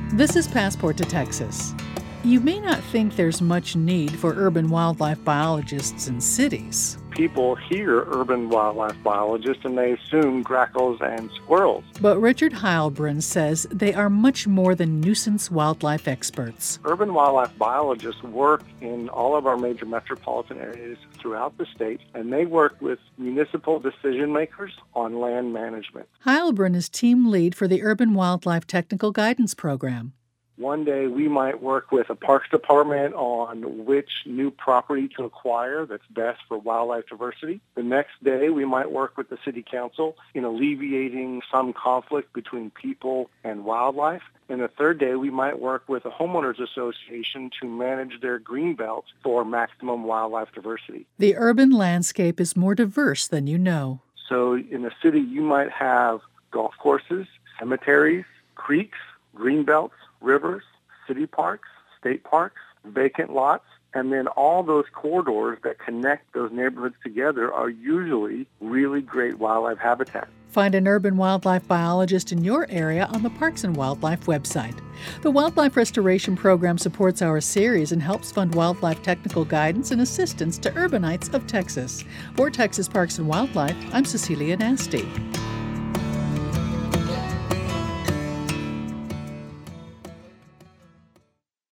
This is Passport to Texas. You may not think there's much need for urban wildlife biologists in cities. People hear urban wildlife biologists and they assume grackles and squirrels. But Richard Heilbrunn says they are much more than nuisance wildlife experts. Urban wildlife biologists work in all of our major metropolitan areas throughout the state, and they work with municipal decision makers on land management. Heilbrunn is team lead for the Urban Wildlife Technical Guidance Program. One day we might work with a parks department on which new property to acquire that's best for wildlife diversity. The next day we might work with the city council in alleviating some conflict between people and wildlife. And the third day we might work with a homeowners association to manage their green belts for maximum wildlife diversity. The urban landscape is more diverse than you know. So in the city you might have golf courses, cemeteries, creeks, green belts, rivers, city parks, state parks, vacant lots, and then all those corridors that connect those neighborhoods together are usually really great wildlife habitat. Find an urban wildlife biologist in your area on the Parks and Wildlife website. The Wildlife Restoration Program supports our series and helps fund wildlife technical guidance and assistance to urbanites of Texas. For Texas Parks and Wildlife, I'm Cecilia Nasty.